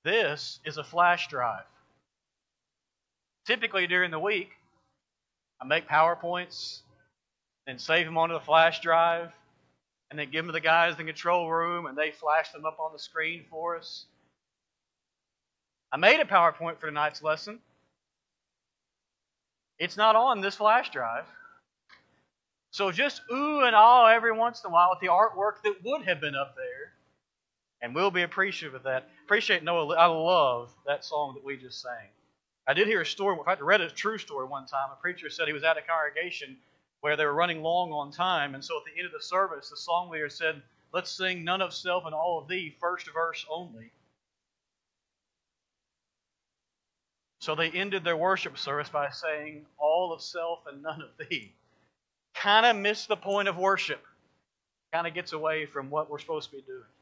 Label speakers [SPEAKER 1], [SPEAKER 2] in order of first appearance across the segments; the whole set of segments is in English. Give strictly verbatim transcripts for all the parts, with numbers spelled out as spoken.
[SPEAKER 1] This is a flash drive. Typically during the week, I make PowerPoints and save them onto the flash drive and then give them to the guys in the control room and they flash them up on the screen for us. I made a PowerPoint for tonight's lesson. It's not on this flash drive. So just ooh and ah every once in a while with the artwork that would have been up there. And we'll be appreciative of that. Appreciate Noah. I love that song that we just sang. I did hear a story. In fact, I read a true story one time. A preacher said he was at a congregation where they were running long on time. And so at the end of the service, the song leader said, "Let's sing None of Self and All of Thee, first verse only." So they ended their worship service by saying, "All of self and none of thee." Kind of missed the point of worship. Kind of gets away from what we're supposed to be doing.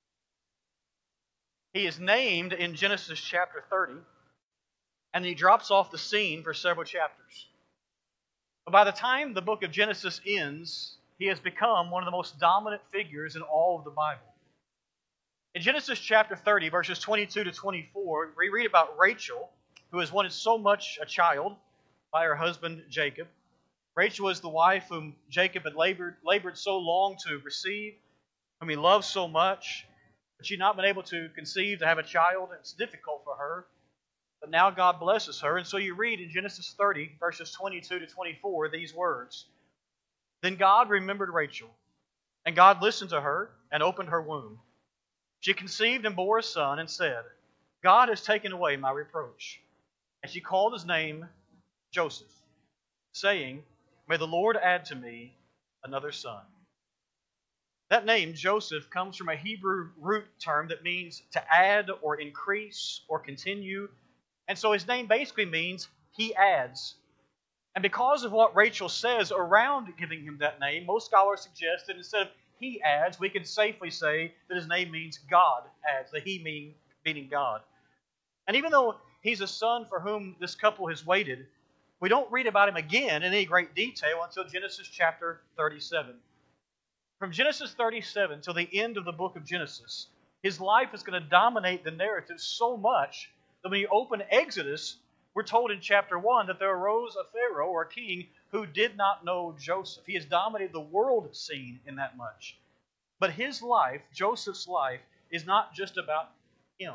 [SPEAKER 1] He is named in Genesis chapter thirty, and he drops off the scene for several chapters. But by the time the book of Genesis ends, he has become one of the most dominant figures in all of the Bible. In Genesis chapter thirty, verses twenty-two to twenty-four, we read about Rachel, who has wanted so much a child by her husband Jacob. Rachel is the wife whom Jacob had labored, labored so long to receive, whom he loved so much, but she'd not been able to conceive, to have a child. It's difficult for her. But now God blesses her. And so you read in Genesis thirty, verses twenty-two to twenty-four, these words. Then God remembered Rachel, and God listened to her and opened her womb. She conceived and bore a son and said, God has taken away my reproach. And she called his name Joseph, saying, May the Lord add to me another son. That name, Joseph, comes from a Hebrew root term that means to add or increase or continue. And so his name basically means he adds. And because of what Rachel says around giving him that name, most scholars suggest that instead of he adds, we can safely say that his name means God adds, the he mean, meaning God. And even though he's a son for whom this couple has waited, we don't read about him again in any great detail until Genesis chapter thirty-seven. From Genesis thirty-seven till the end of the book of Genesis, his life is going to dominate the narrative so much that when you open Exodus, we're told in chapter one that there arose a Pharaoh or a king who did not know Joseph. He has dominated the world scene in that much. But his life, Joseph's life, is not just about him.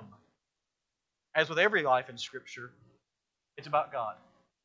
[SPEAKER 1] As with every life in Scripture, it's about God.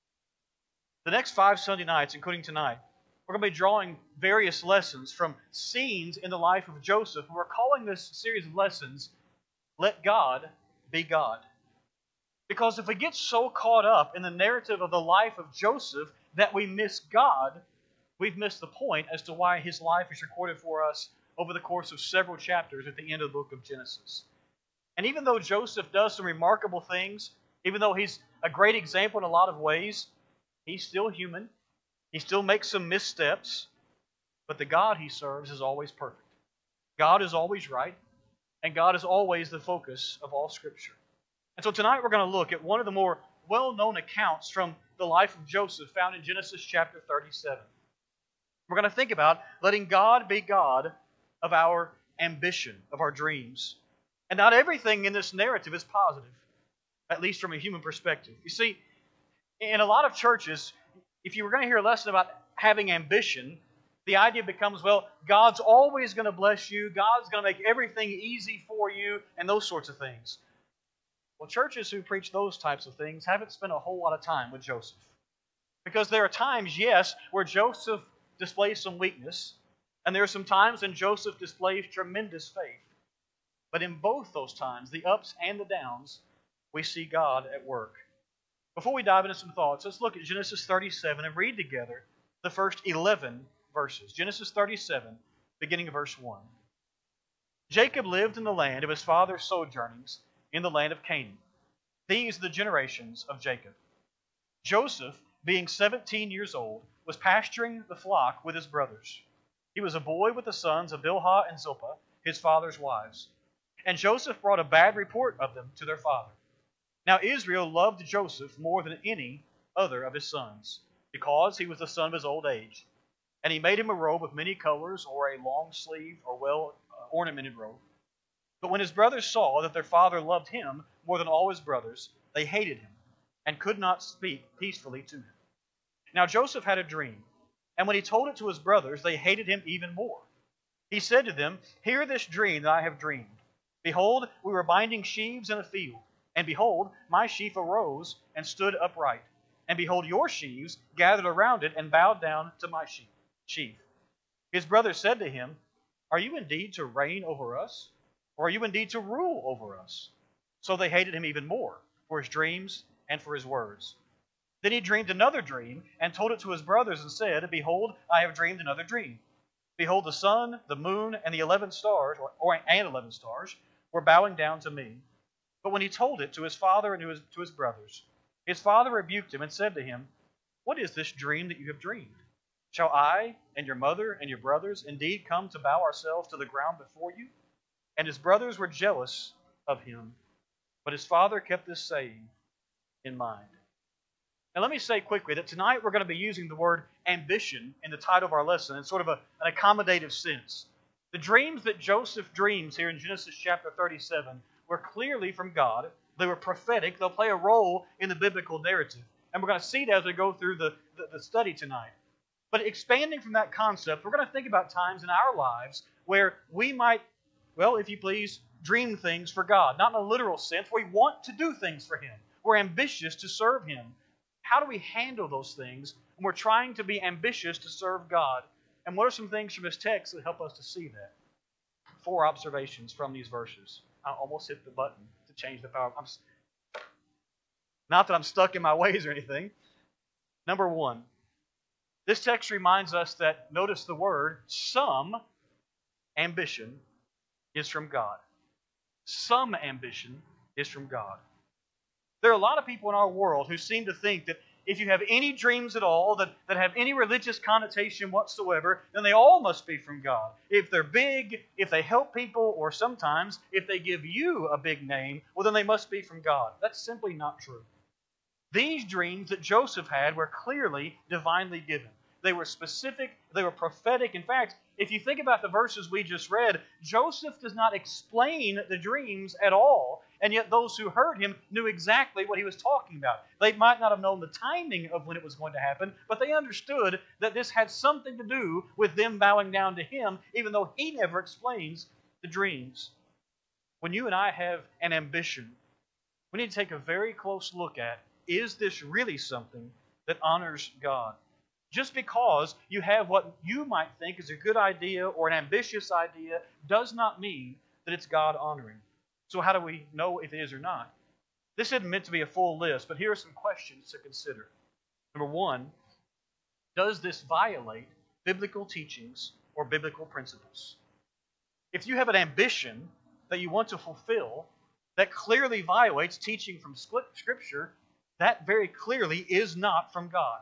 [SPEAKER 1] The next five Sunday nights, including tonight, we're going to be drawing various lessons from scenes in the life of Joseph. We're calling this series of lessons, Let God Be God. Because if we get so caught up in the narrative of the life of Joseph that we miss God, we've missed the point as to why his life is recorded for us over the course of several chapters at the end of the book of Genesis. And even though Joseph does some remarkable things, even though he's a great example in a lot of ways, he's still human. He still makes some missteps, but the God he serves is always perfect. God is always right, and God is always the focus of all Scripture. And so tonight we're going to look at one of the more well-known accounts from the life of Joseph found in Genesis chapter thirty-seven. We're going to think about letting God be God of our ambition, of our dreams. And not everything in this narrative is positive, at least from a human perspective. You see, in a lot of churches, if you were going to hear a lesson about having ambition, the idea becomes, well, God's always going to bless you, God's going to make everything easy for you, and those sorts of things. Well, churches who preach those types of things haven't spent a whole lot of time with Joseph. Because there are times, yes, where Joseph displays some weakness, and there are some times when Joseph displays tremendous faith. But in both those times, the ups and the downs, we see God at work. Before we dive into some thoughts, let's look at Genesis thirty-seven and read together the first eleven verses. Genesis thirty-seven, beginning of verse one. Jacob lived in the land of his father's sojournings in the land of Canaan. These are the generations of Jacob. Joseph, being seventeen years old, was pasturing the flock with his brothers. He was a boy with the sons of Bilhah and Zilpah, his father's wives. And Joseph brought a bad report of them to their father. Now Israel loved Joseph more than any other of his sons, because he was the son of his old age. And he made him a robe of many colors, or a long-sleeved or well-ornamented robe. But when his brothers saw that their father loved him more than all his brothers, they hated him and could not speak peacefully to him. Now Joseph had a dream, and when he told it to his brothers, they hated him even more. He said to them, "Hear this dream that I have dreamed. Behold, we were binding sheaves in a field, and behold, my sheaf arose and stood upright. And behold, your sheaves gathered around it and bowed down to my sheaf." His brothers said to him, "Are you indeed to reign over us? Or are you indeed to rule over us?" So they hated him even more for his dreams and for his words. Then he dreamed another dream and told it to his brothers and said, "Behold, I have dreamed another dream. Behold, the sun, the moon, and the eleven stars, or, or and eleven stars, were bowing down to me." But when he told it to his father and to his, to his brothers, his father rebuked him and said to him, "What is this dream that you have dreamed? Shall I and your mother and your brothers indeed come to bow ourselves to the ground before you?" And his brothers were jealous of him, but his father kept this saying in mind. Now let me say quickly that tonight we're going to be using the word ambition in the title of our lesson in sort of a, an accommodative sense. The dreams that Joseph dreams here in Genesis chapter thirty-seven were clearly from God. They were prophetic. They'll play a role in the biblical narrative. And we're going to see that as we go through the, the, the study tonight. But expanding from that concept, we're going to think about times in our lives where we might, well, if you please, dream things for God. Not in a literal sense. We want to do things for Him. We're ambitious to serve Him. How do we handle those things when we're trying to be ambitious to serve God? And what are some things from this text that help us to see that? Four observations from these verses. I almost hit the button to change the power. I'm, not that I'm stuck in my ways or anything. Number one, this text reminds us that, notice the word, some ambition is from God. Some ambition is from God. There are a lot of people in our world who seem to think that if you have any dreams at all that, that have any religious connotation whatsoever, then they all must be from God. If they're big, if they help people, or sometimes if they give you a big name, well, then they must be from God. That's simply not true. These dreams that Joseph had were clearly divinely given. They were specific, they were prophetic. In fact, if you think about the verses we just read, Joseph does not explain the dreams at all, and yet those who heard him knew exactly what he was talking about. They might not have known the timing of when it was going to happen, but they understood that this had something to do with them bowing down to him, even though he never explains the dreams. When you and I have an ambition, we need to take a very close look at, is this really something that honors God? Just because you have what you might think is a good idea or an ambitious idea does not mean that it's God-honoring. So how do we know if it is or not? This isn't meant to be a full list, but here are some questions to consider. Number one, does this violate biblical teachings or biblical principles? If you have an ambition that you want to fulfill that clearly violates teaching from Scripture, that very clearly is not from God.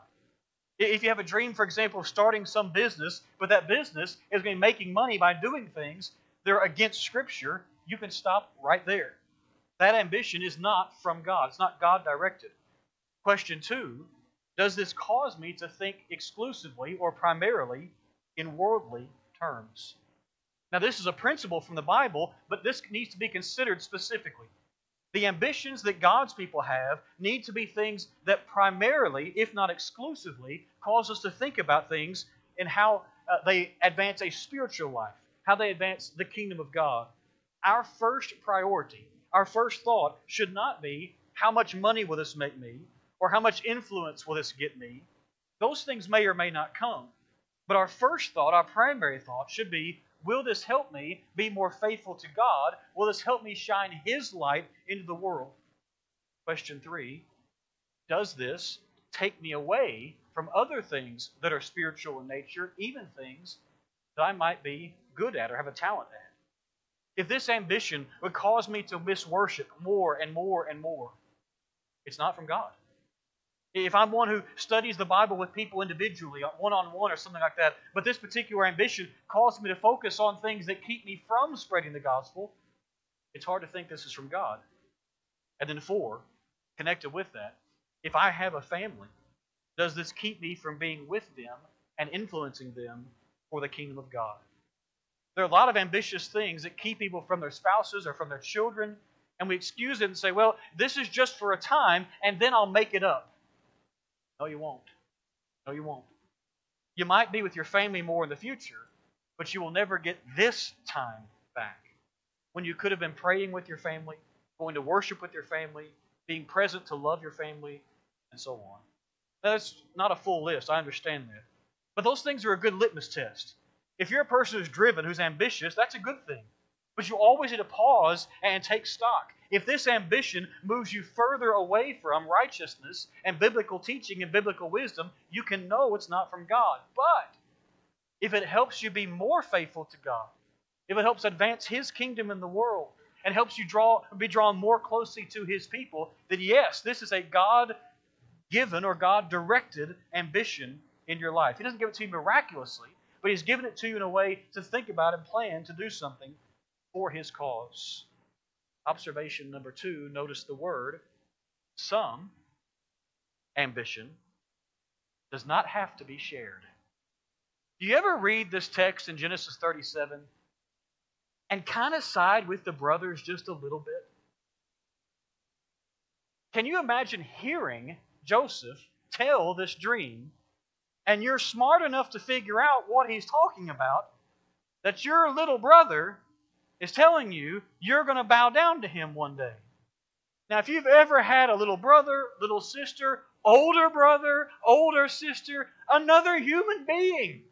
[SPEAKER 1] If you have a dream, for example, of starting some business, but that business is going to be making money by doing things that are against Scripture, you can stop right there. That ambition is not from God. It's not God-directed. Question two, does this cause me to think exclusively or primarily in worldly terms? Now, this is a principle from the Bible, but this needs to be considered specifically. The ambitions that God's people have need to be things that primarily, if not exclusively, cause us to think about things and how uh, they advance a spiritual life, how they advance the kingdom of God. Our first priority, our first thought should not be, how much money will this make me? Or how much influence will this get me? Those things may or may not come. But our first thought, our primary thought, should be, will this help me be more faithful to God? Will this help me shine His light into the world? Question three, does this take me away from other things that are spiritual in nature, even things that I might be good at or have a talent at? If this ambition would cause me to miss worship more and more and more, it's not from God. If I'm one who studies the Bible with people individually, one-on-one or something like that, but this particular ambition causes me to focus on things that keep me from spreading the gospel, it's hard to think this is from God. And then four, connected with that, if I have a family, does this keep me from being with them and influencing them for the kingdom of God? There are a lot of ambitious things that keep people from their spouses or from their children, and we excuse it and say, well, this is just for a time, and then I'll make it up. No, you won't. No, you won't. You might be with your family more in the future, but you will never get this time back. When you could have been praying with your family, going to worship with your family, being present to love your family, and so on. That's not a full list, I understand that. But those things are a good litmus test. If you're a person who's driven, who's ambitious, that's a good thing. But you always need to pause and take stock. If this ambition moves you further away from righteousness and biblical teaching and biblical wisdom, you can know it's not from God. But if it helps you be more faithful to God, if it helps advance His kingdom in the world, and helps you draw be drawn more closely to His people, then yes, this is a God-given or God-directed ambition in your life. He doesn't give it to you miraculously, but He's given it to you in a way to think about and plan to do something for His cause. Observation number two, notice the word, some ambition does not have to be shared. Do you ever read this text in Genesis thirty-seven and kind of side with the brothers just a little bit? Can you imagine hearing Joseph tell this dream, and you're smart enough to figure out what he's talking about, that your little brother is telling you you're going to bow down to him one day? Now, if you've ever had a little brother, little sister, older brother, older sister, another human being,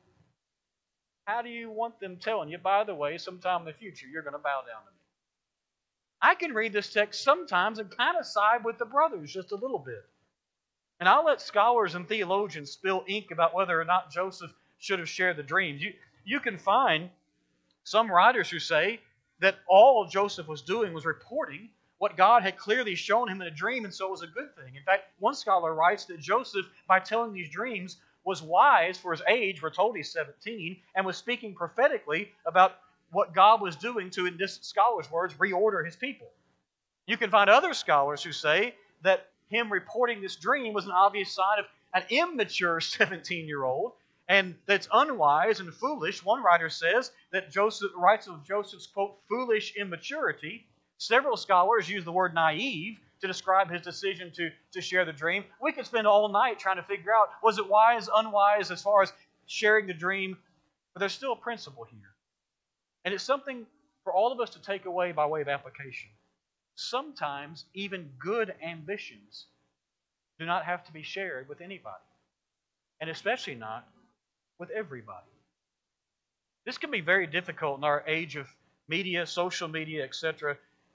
[SPEAKER 1] how do you want them telling you, by the way, sometime in the future, you're going to bow down to me? I can read this text sometimes and kind of side with the brothers just a little bit. And I'll let scholars and theologians spill ink about whether or not Joseph should have shared the dreams. You, you can find some writers who say that all Joseph was doing was reporting what God had clearly shown him in a dream, and so it was a good thing. In fact, one scholar writes that Joseph, by telling these dreams, was wise for his age. We're told he's seventeen, and was speaking prophetically about what God was doing to, in this scholar's words, reorder His people. You can find other scholars who say that him reporting this dream was an obvious sign of an immature seventeen-year-old, and that's unwise and foolish. One writer says that Joseph writes of Joseph's, quote, foolish immaturity. Several scholars use the word naive to describe his decision to, to share the dream. We could spend all night trying to figure out, was it wise, unwise, as far as sharing the dream? But there's still a principle here. And it's something for all of us to take away by way of application. Sometimes even good ambitions do not have to be shared with anybody, and especially not with everybody. This can be very difficult in our age of media, social media, et cetera.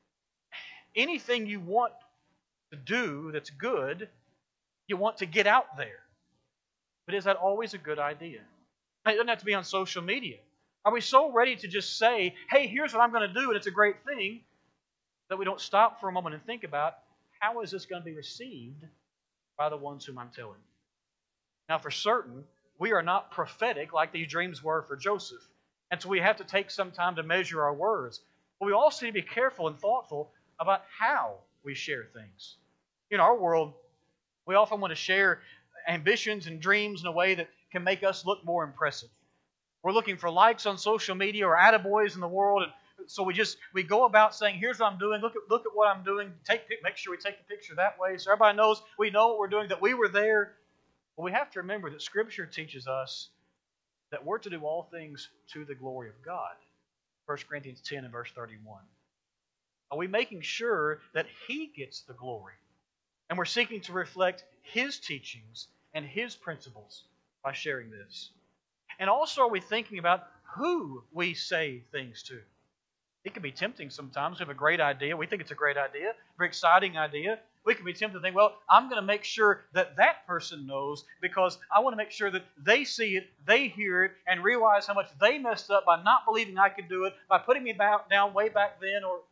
[SPEAKER 1] Anything you want to do that's good, you want to get out there. But is that always a good idea? It doesn't have to be on social media. Are we so ready to just say, hey, here's what I'm going to do, and it's a great thing, that we don't stop for a moment and think about, how is this going to be received by the ones whom I'm telling? Now, for certain, we are not prophetic like these dreams were for Joseph. And so we have to take some time to measure our words. But we also need to be careful and thoughtful about how we share things. In our world, we often want to share ambitions and dreams in a way that can make us look more impressive. We're looking for likes on social media or attaboys in the world, and so we just we go about saying, here's what I'm doing, look at look at what I'm doing, take make sure we take the picture that way so everybody knows we know what we're doing, that we were there. But we have to remember that Scripture teaches us that we're to do all things to the glory of God. First Corinthians ten and verse thirty-one. Are we making sure that He gets the glory? And we're seeking to reflect His teachings and His principles by sharing this. And also, are we thinking about who we say things to? It can be tempting sometimes. We have a great idea. We think it's a great idea, a very exciting idea. We can be tempted to think, well, I'm going to make sure that that person knows because I want to make sure that they see it, they hear it, and realize how much they messed up by not believing I could do it, by putting me back, down way back then. Or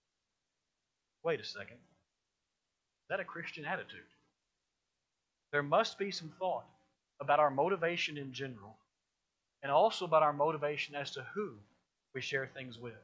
[SPEAKER 1] wait a second. Is that a Christian attitude? There must be some thought about our motivation in general, and also about our motivation as to who we share things with.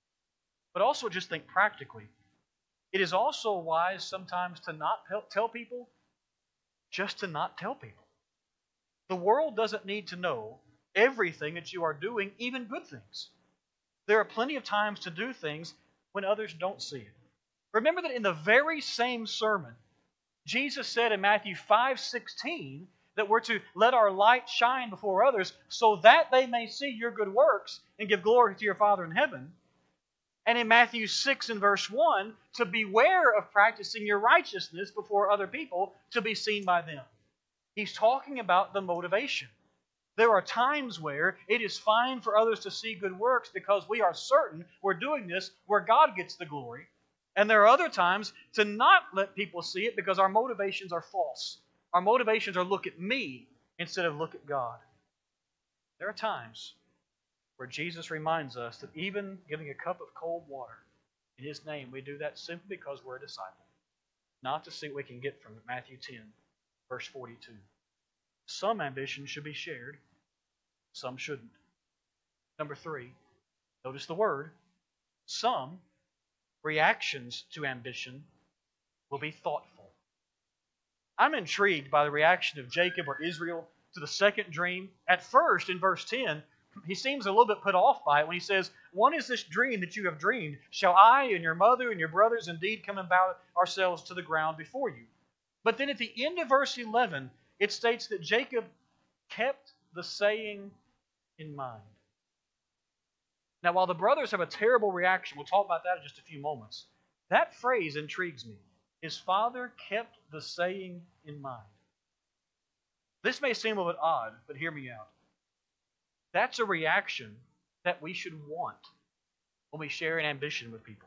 [SPEAKER 1] But also just think practically. It is also wise sometimes to not tell people, just to not tell people. The world doesn't need to know everything that you are doing, even good things. There are plenty of times to do things when others don't see it. Remember that in the very same sermon, Jesus said in Matthew five sixteen that we're to let our light shine before others so that they may see your good works and give glory to your Father in heaven. And in Matthew six and verse one, to beware of practicing your righteousness before other people to be seen by them. He's talking about the motivation. There are times where it is fine for others to see good works because we are certain we're doing this where God gets the glory. And there are other times to not let people see it because our motivations are false. Our motivations are look at me instead of look at God. There are times where Jesus reminds us that even giving a cup of cold water in His name, we do that simply because we're a disciple, not to see what we can get from Matthew ten, verse forty-two. Some ambition should be shared, some shouldn't. Number three, notice the word, some reactions to ambition will be thoughtful. I'm intrigued by the reaction of Jacob or Israel to the second dream. At first, in verse ten, he seems a little bit put off by it when he says, "What is this dream that you have dreamed? Shall I and your mother and your brothers indeed come and bow ourselves to the ground before you?" But then at the end of verse eleven, it states that Jacob kept the saying in mind. Now, while the brothers have a terrible reaction, we'll talk about that in just a few moments, that phrase intrigues me. His father kept the saying in mind. This may seem a little bit odd, but hear me out. That's a reaction that we should want when we share an ambition with people.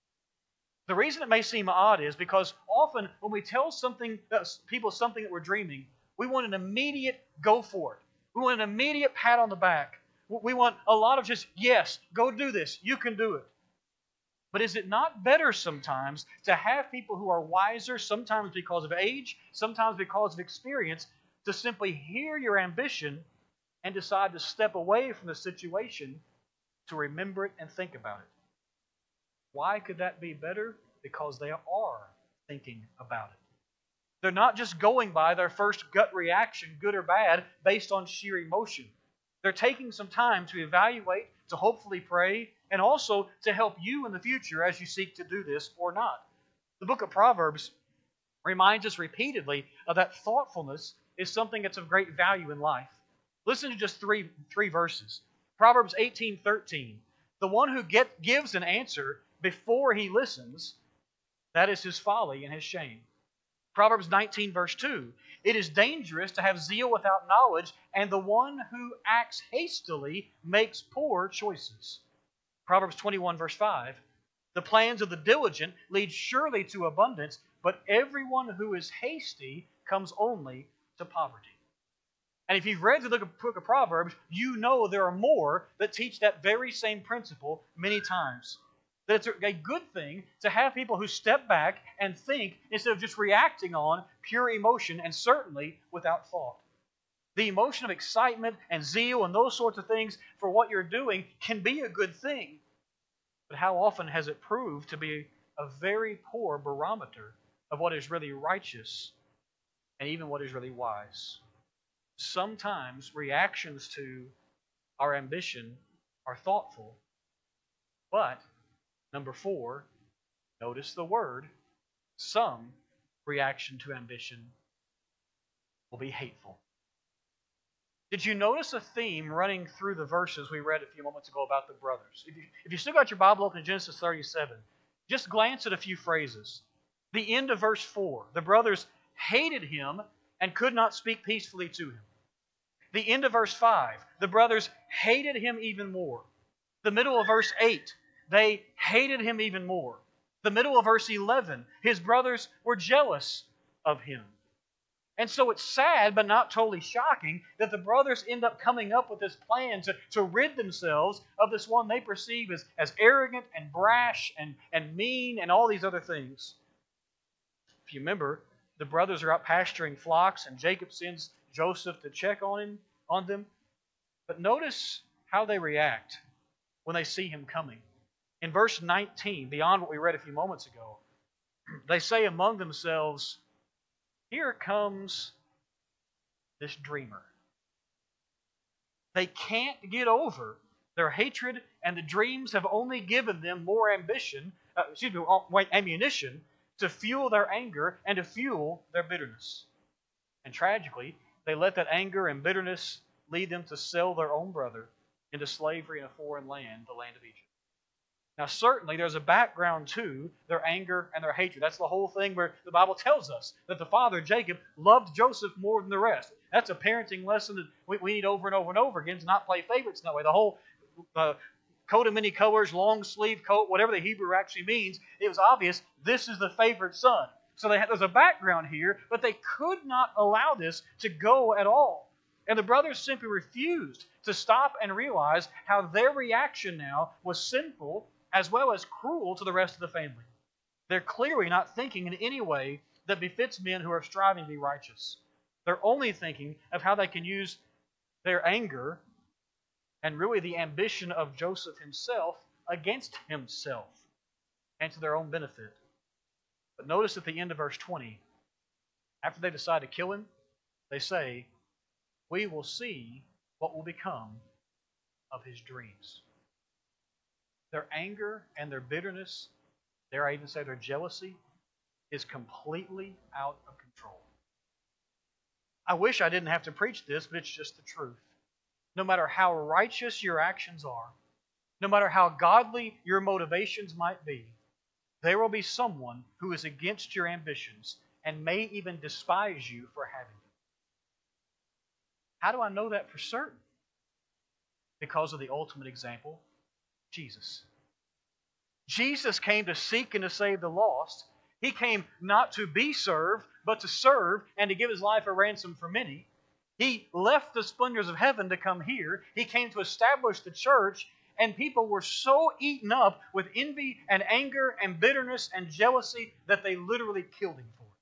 [SPEAKER 1] The reason it may seem odd is because often when we tell something, people something that we're dreaming, we want an immediate go for it. We want an immediate pat on the back. We want a lot of just, yes, go do this. You can do it. But is it not better sometimes to have people who are wiser, sometimes because of age, sometimes because of experience, to simply hear your ambition and decide to step away from the situation to remember it and think about it? Why could that be better? Because they are thinking about it. They're not just going by their first gut reaction, good or bad, based on sheer emotion. They're taking some time to evaluate, to hopefully pray, and also to help you in the future as you seek to do this or not. The book of Proverbs reminds us repeatedly of that thoughtfulness is something that's of great value in life. Listen to just three, three verses. Proverbs eighteen thirteen. The one who get, gives an answer before he listens, that is his folly and his shame. Proverbs nineteen, verse two. It is dangerous to have zeal without knowledge, and the one who acts hastily makes poor choices. Proverbs twenty-one, verse five. The plans of the diligent lead surely to abundance, but everyone who is hasty comes only to poverty. And if you've read the book of Proverbs, you know there are more that teach that very same principle many times. That it's a good thing to have people who step back and think instead of just reacting on pure emotion and certainly without thought. The emotion of excitement and zeal and those sorts of things for what you're doing can be a good thing. But how often has it proved to be a very poor barometer of what is really righteous and even what is really wise? Sometimes reactions to our ambition are thoughtful, but number four, notice the word, some reaction to ambition will be hateful. Did you notice a theme running through the verses we read a few moments ago about the brothers? If you, if you still got your Bible open in Genesis thirty-seven, just glance at a few phrases. The end of verse four, the brothers hated him and could not speak peacefully to him. The end of verse five, the brothers hated him even more. The middle of verse eight, they hated him even more. The middle of verse eleven, his brothers were jealous of him. And so it's sad, but not totally shocking, that the brothers end up coming up with this plan to, to rid themselves of this one they perceive as, as arrogant and brash and, and mean and all these other things. If you remember, the brothers are out pasturing flocks, and Jacob sends Joseph to check on him, on them. But notice how they react when they see him coming. In verse nineteen, beyond what we read a few moments ago, they say among themselves, "Here comes this dreamer." They can't get over their hatred And the dreams have only given them more ambition, uh, excuse me, uh, wait, ammunition to fuel their anger and to fuel their bitterness. And tragically, they let that anger and bitterness lead them to sell their own brother into slavery in a foreign land, the land of Egypt. Now, certainly, there's a background to their anger and their hatred. That's the whole thing where the Bible tells us that the father, Jacob, loved Joseph more than the rest. That's a parenting lesson that we, we need over and over and over again to not play favorites in that way. The whole uh, coat of many colors, long sleeve coat, whatever the Hebrew actually means, it was obvious this is the favorite son. So they had, there's a background here, but they could not allow this to go at all. And the brothers simply refused to stop and realize how their reaction now was sinful as well as cruel to the rest of the family. They're clearly not thinking in any way that befits men who are striving to be righteous. They're only thinking of how they can use their anger and really the ambition of Joseph himself against himself and to their own benefit. But notice at the end of verse twenty, after they decide to kill him, they say, "We will see what will become of his dreams." Their anger and their bitterness, dare I even say their jealousy, is completely out of control. I wish I didn't have to preach this, but it's just the truth. No matter how righteous your actions are, no matter how godly your motivations might be, there will be someone who is against your ambitions and may even despise you for having them. How do I know that for certain? Because of the ultimate example, Jesus. Jesus came to seek and to save the lost. He came not to be served, but to serve and to give His life a ransom for many. He left the splendors of heaven to come here. He came to establish the church, and people were so eaten up with envy and anger and bitterness and jealousy that they literally killed Him for it.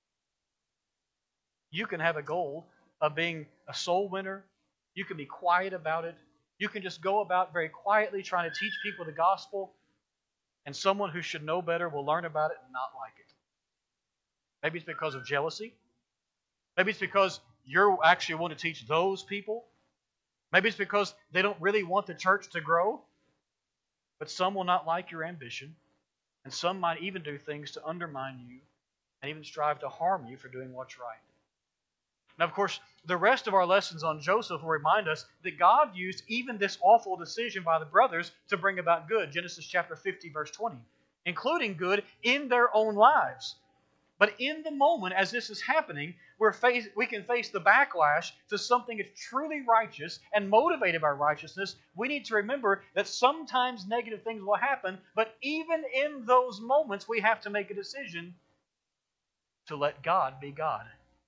[SPEAKER 1] You can have a goal of being a soul winner. You can be quiet about it. You can just go about very quietly trying to teach people the gospel, and someone who should know better will learn about it and not like it. Maybe it's because of jealousy. Maybe it's because you're actually wanting to teach those people. Maybe it's because they don't really want the church to grow. But some will not like your ambition, and some might even do things to undermine you and even strive to harm you for doing what's right. Now, of course, the rest of our lessons on Joseph will remind us that God used even this awful decision by the brothers to bring about good. Genesis chapter fifty, verse twenty. Including good in their own lives. But in the moment, as this is happening, we're face, we can face the backlash to something that's truly righteous and motivated by righteousness. We need to remember that sometimes negative things will happen, but even in those moments, we have to make a decision to let God be God.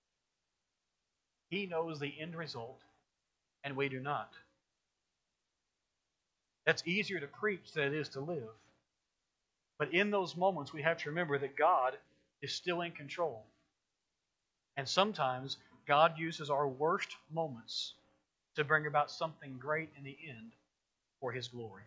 [SPEAKER 1] He knows the end result, and we do not. That's easier to preach than it is to live. But in those moments, we have to remember that God is still in control. And sometimes God uses our worst moments to bring about something great in the end for His glory.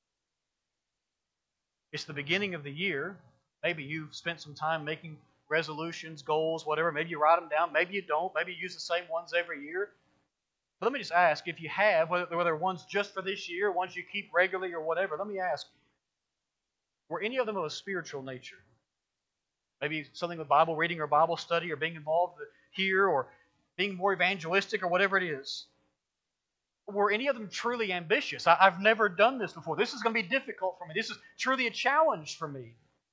[SPEAKER 1] It's the beginning of the year. Maybe you've spent some time making resolutions, goals, whatever. Maybe you write them down. Maybe you don't. Maybe you use the same ones every year. But let me just ask, if you have, whether, whether one's just for this year, ones you keep regularly or whatever, let me ask, were any of them of a spiritual nature? Maybe something with Bible reading or Bible study or being involved here or being more evangelistic or whatever it is. Were any of them truly ambitious? I, I've never done this before. This is going to be difficult for me. This is truly a challenge for me.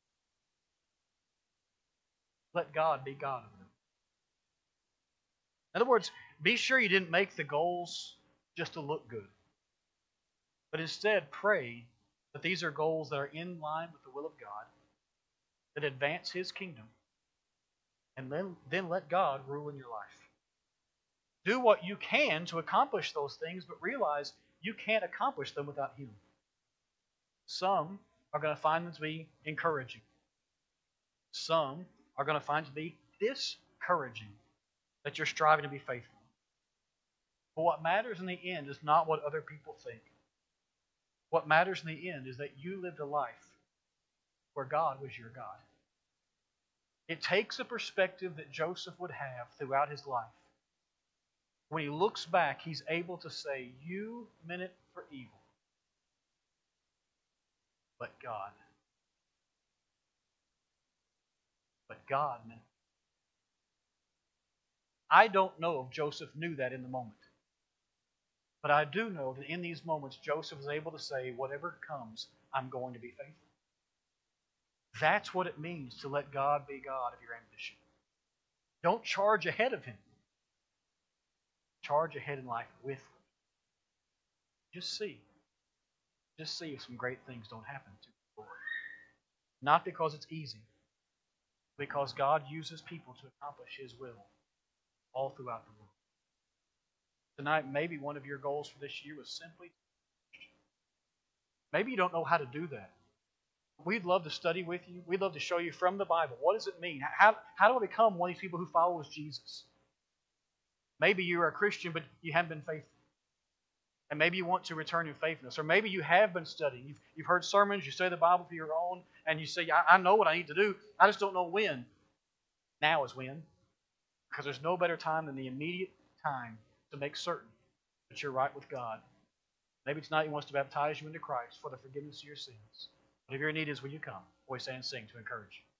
[SPEAKER 1] Let God be God of them. In other words, be sure you didn't make the goals just to look good. But instead, pray that these are goals that are in line with the will of God, that advance His kingdom, and then, then let God rule in your life. Do what you can to accomplish those things, but realize you can't accomplish them without Him. Some are going to find them to be encouraging. Some are going to find it to be discouraging that you're striving to be faithful. But what matters in the end is not what other people think. What matters in the end is that you lived a life where God was your God. It takes a perspective that Joseph would have throughout his life. When he looks back, he's able to say, "You meant it for evil, but God. But God meant. I don't know if Joseph knew that in the moment. But I do know that in these moments, Joseph was able to say, whatever comes, I'm going to be faithful. That's what it means to let God be God of your ambition. Don't charge ahead of Him. Charge ahead in life with Him. Just see. Just see if some great things don't happen to the Lord. Not because it's easy, but because God uses people to accomplish His will all throughout the world. Tonight, maybe one of your goals for this year was simply, maybe you don't know how to do that. We'd love to study with you. We'd love to show you from the Bible. What does it mean? How, how do I become one of these people who follows Jesus? Maybe you're a Christian, but you haven't been faithful. And maybe you want to return in faithfulness. Or maybe you have been studying. You've, you've heard sermons, you study the Bible for your own, and you say, I, I know what I need to do. I just don't know when. Now is when. Because there's no better time than the immediate time to make certain that you're right with God. Maybe tonight He wants to baptize you into Christ for the forgiveness of your sins. But if your need is, will you come? Always stand and sing to encourage you.